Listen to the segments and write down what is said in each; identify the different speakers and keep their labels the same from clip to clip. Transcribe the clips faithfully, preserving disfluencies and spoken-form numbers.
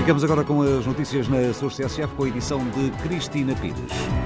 Speaker 1: Ficamos agora com as notícias na Açores C S F com a edição de Cristina Pires.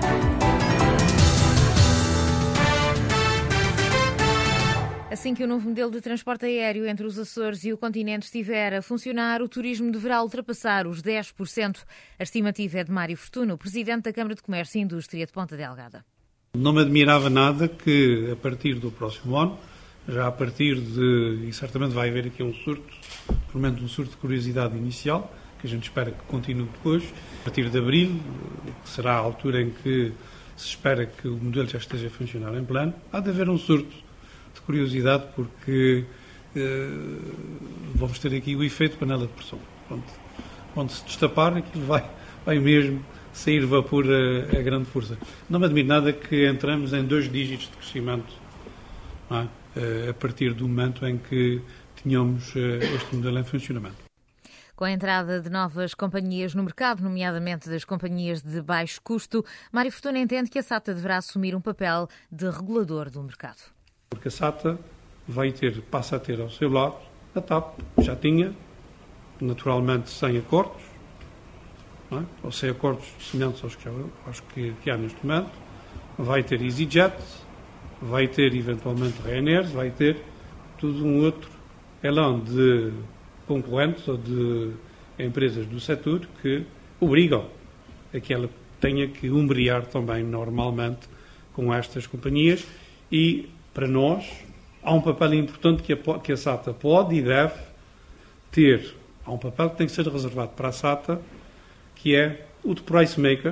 Speaker 2: Assim que o novo modelo de transporte aéreo entre os Açores e o continente estiver a funcionar, o turismo deverá ultrapassar os dez por cento. A estimativa é de Mário Fortuno, presidente da Câmara de Comércio e Indústria de Ponta Delgada.
Speaker 3: Não me admirava nada que, a partir do próximo ano, já a partir de, e certamente vai haver aqui um surto, pelo menos um surto de curiosidade inicial, que a gente espera que continue depois, a partir de abril, que será a altura em que se espera que o modelo já esteja a funcionar em plano, há de haver um surto de curiosidade, porque eh, vamos ter aqui o efeito panela de pressão. Quando, quando se destapar, aquilo vai, vai mesmo sair vapor a, a grande força. Não me admira nada que entramos em dois dígitos de crescimento, não é? eh, a partir do momento em que tínhamos eh, este modelo em funcionamento.
Speaker 2: Com a entrada de novas companhias no mercado, nomeadamente das companhias de baixo custo, Mário Fortuno entende que a SATA deverá assumir um papel de regulador do mercado.
Speaker 3: Porque a SATA vai ter, passa a ter ao seu lado a TAP, já tinha, naturalmente sem acordos, não é? Ou sem acordos semelhantes aos que, aos que, que há neste momento, vai ter EasyJet, vai ter eventualmente Ryanair, vai ter tudo um outro elão de concorrentes ou de empresas do setor que obrigam a que ela tenha que umbrear também normalmente com estas companhias, e para nós há um papel importante que a, que a SATA pode e deve ter. Há um papel que tem que ser reservado para a SATA, que é o de price maker,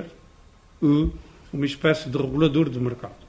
Speaker 3: uma espécie de regulador do mercado.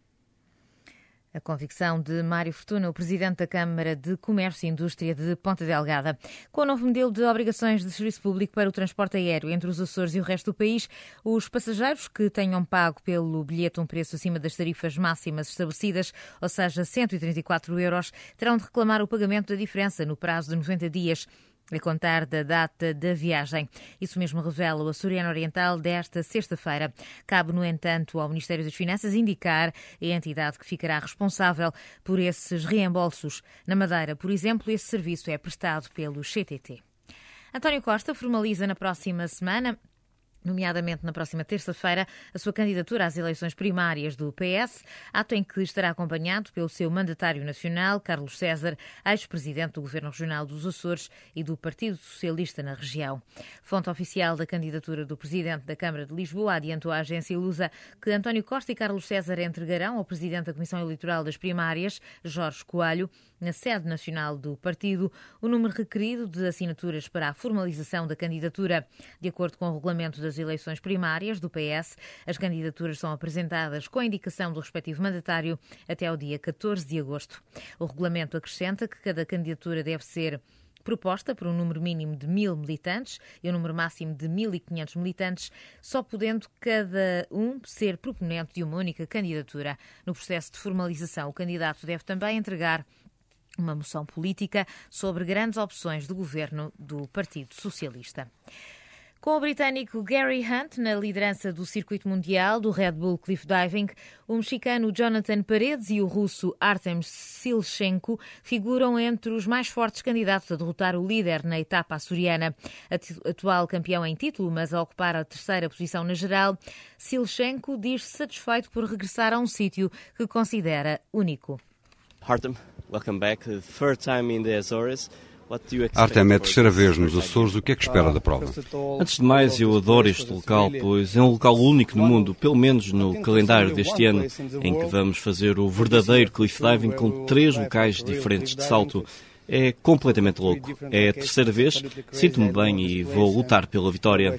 Speaker 2: A convicção de Mário Fortuno, o presidente da Câmara de Comércio e Indústria de Ponta Delgada. Com o novo modelo de obrigações de serviço público para o transporte aéreo entre os Açores e o resto do país, os passageiros que tenham pago pelo bilhete um preço acima das tarifas máximas estabelecidas, ou seja, cento e trinta e quatro euros, terão de reclamar o pagamento da diferença no prazo de noventa dias. A contar da data da viagem. Isso mesmo revela o Açoriano Oriental desta sexta-feira. Cabe, no entanto, ao Ministério das Finanças indicar a entidade que ficará responsável por esses reembolsos. Na Madeira, por exemplo, esse serviço é prestado pelo C T T. António Costa formaliza na próxima semana, nomeadamente na próxima terça-feira, a sua candidatura às eleições primárias do P S, ato em que estará acompanhado pelo seu mandatário nacional, Carlos César, ex-presidente do Governo Regional dos Açores e do Partido Socialista na região. Fonte oficial da candidatura do presidente da Câmara de Lisboa adiantou à agência Lusa que António Costa e Carlos César entregarão ao presidente da Comissão Eleitoral das Primárias, Jorge Coelho, na sede nacional do partido, o número requerido de assinaturas para a formalização da candidatura. De acordo com o regulamento das eleições primárias do P S, as candidaturas são apresentadas com a indicação do respectivo mandatário até ao dia catorze de agosto. O regulamento acrescenta que cada candidatura deve ser proposta por um número mínimo de mil militantes e um número máximo de mil e quinhentos militantes, só podendo cada um ser proponente de uma única candidatura. No processo de formalização, o candidato deve também entregar uma moção política sobre grandes opções do governo do Partido Socialista. Com o britânico Gary Hunt na liderança do circuito mundial do Red Bull Cliff Diving, o mexicano Jonathan Paredes e o russo Artem Silchenko figuram entre os mais fortes candidatos a derrotar o líder na etapa açoriana. Atual campeão em título, mas a ocupar a terceira posição na geral, Silchenko diz-se satisfeito por regressar a um sítio que considera único.
Speaker 4: Artem, welcome back. The third time in the Azores.
Speaker 5: Artem, é a terceira vez nos Açores. O que é que espera da prova?
Speaker 4: Antes de mais, eu adoro este local, pois é um local único no mundo, pelo menos no calendário deste ano, em que vamos fazer o verdadeiro cliff diving com três locais diferentes de salto. É completamente louco. É a terceira vez, sinto-me bem e vou lutar pela vitória.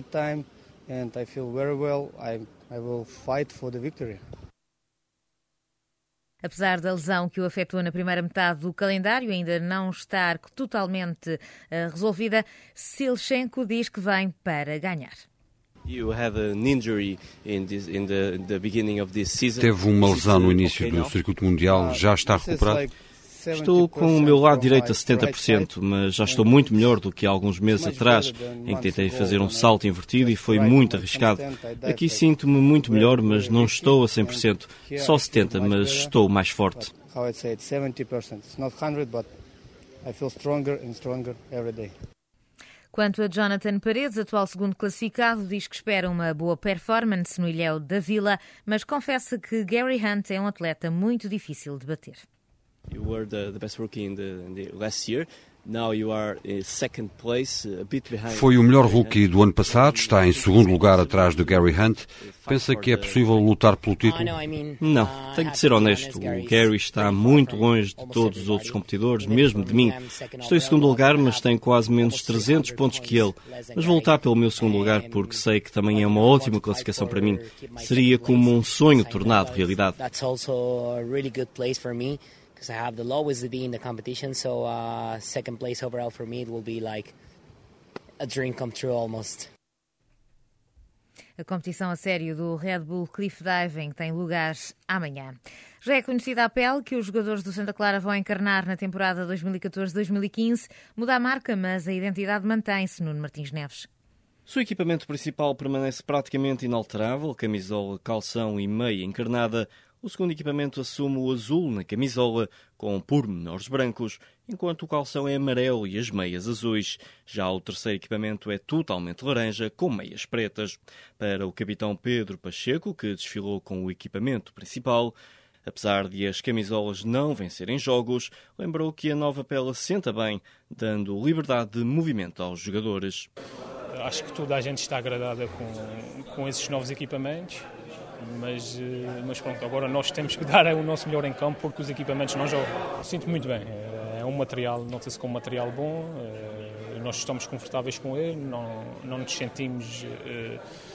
Speaker 2: Apesar da lesão que o afetou na primeira metade do calendário ainda não estar totalmente uh, resolvida, Silchenko diz que vem para ganhar.
Speaker 5: Teve uma lesão no início do circuito mundial, já está recuperado?
Speaker 4: Estou com o meu lado direito a setenta por cento, mas já estou muito melhor do que há alguns meses atrás, em que tentei fazer um salto invertido e foi muito arriscado. Aqui sinto-me muito melhor, mas não estou a cem por cento. Só setenta por cento, mas estou mais forte.
Speaker 2: Quanto a Jonathan Paredes, atual segundo classificado, diz que espera uma boa performance no Ilhéu da Vila, mas confessa que Gary Hunt é um atleta muito difícil de bater.
Speaker 4: You were the, the best rookie in the, in the last year. Now you are in second place, a bit behind.
Speaker 5: Foi o melhor rookie do ano passado, está em segundo lugar atrás do Gary Hunt. Pensa que é possível lutar pelo título?
Speaker 4: Não, tenho de ser honesto. O Gary está muito longe de todos os outros competidores, mesmo de mim. Estou em segundo lugar, mas tenho quase menos trezentos pontos que ele. Mas vou lutar pelo meu segundo lugar porque sei que também é uma ótima classificação para mim. Seria como um sonho tornado realidade.
Speaker 6: Because I have the lowest to be in the competition, so uh, second place overall for me it will be like a dream come true almost.
Speaker 2: A competição a sério do Red Bull Cliff Diving tem lugar amanhã. Já é conhecida a pele que os jogadores do Santa Clara vão encarnar na temporada dois mil e catorze dois mil e quinze. Muda a marca, mas a identidade mantém-se. Nuno Martins Neves.
Speaker 4: O seu equipamento principal permanece praticamente inalterável, camisola, calção e meia encarnada. O segundo equipamento assume o azul na camisola, com pormenores brancos, enquanto o calção é amarelo e as meias azuis. Já o terceiro equipamento é totalmente laranja, com meias pretas. Para o capitão Pedro Pacheco, que desfilou com o equipamento principal, apesar de as camisolas não vencerem jogos, lembrou que a nova pele assenta bem, dando liberdade de movimento aos jogadores.
Speaker 7: Acho que toda a gente está agradada com, com esses novos equipamentos. Mas, mas pronto, agora nós temos que dar o nosso melhor em campo porque os equipamentos não jogam. Sinto muito bem, é um material, nota-se com um material bom, nós estamos confortáveis com ele, não, não nos sentimos uh,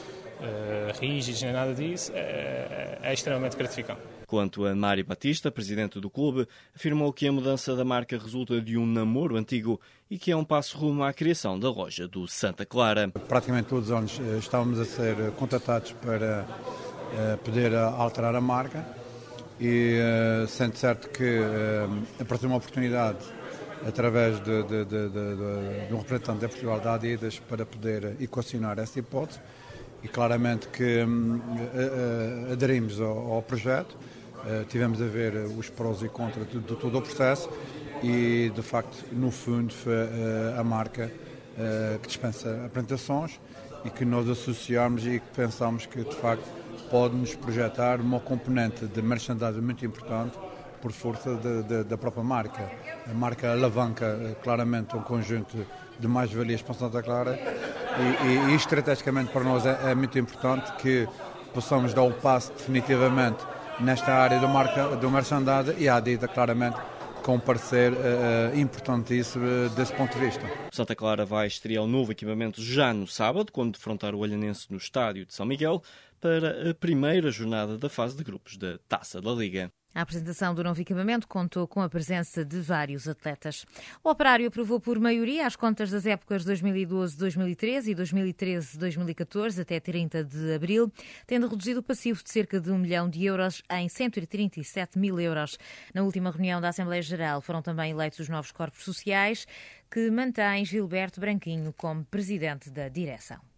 Speaker 7: uh, rígidos nem nada disso, é, é extremamente gratificante.
Speaker 4: Quanto a Mário Batista, presidente do clube, afirmou que a mudança da marca resulta de um namoro antigo e que é um passo rumo à criação da loja do Santa Clara.
Speaker 8: Praticamente todos os anos estávamos a ser contatados para poder alterar a marca e uh, sendo certo que uh, apareceu uma oportunidade através de, de, de, de, de um representante da Portugal da Adidas para poder equacionar essa hipótese e claramente que um, uh, uh, aderimos ao, ao projeto, uh, tivemos a ver os prós e contras de, de todo o processo e de facto no fundo foi uh, a marca uh, que dispensa apresentações e que nós associamos e que pensamos que de facto pode-nos projetar uma componente de merchandising muito importante por força de, de, da própria marca. A marca alavanca claramente um conjunto de mais-valias para Santa Clara e, e, e estrategicamente para nós é, é muito importante que possamos dar o passo definitivamente nesta área do, marca, do merchandising e a Adidas claramente com um parecer uh, importantíssimo uh, desse ponto de vista.
Speaker 4: Santa Clara vai estrear o novo equipamento já no sábado, quando defrontar o Olhanense no estádio de São Miguel, para a primeira jornada da fase de grupos da Taça da Liga.
Speaker 2: A apresentação do novo equipamento contou com a presença de vários atletas. O Operário aprovou por maioria as contas das épocas dois mil e doze dois mil e treze e dois mil e treze dois mil e catorze até trinta de abril, tendo reduzido o passivo de cerca de um milhão de euros em cento e trinta e sete mil euros. Na última reunião da Assembleia Geral foram também eleitos os novos corpos sociais, que mantém Gilberto Branquinho como presidente da direção.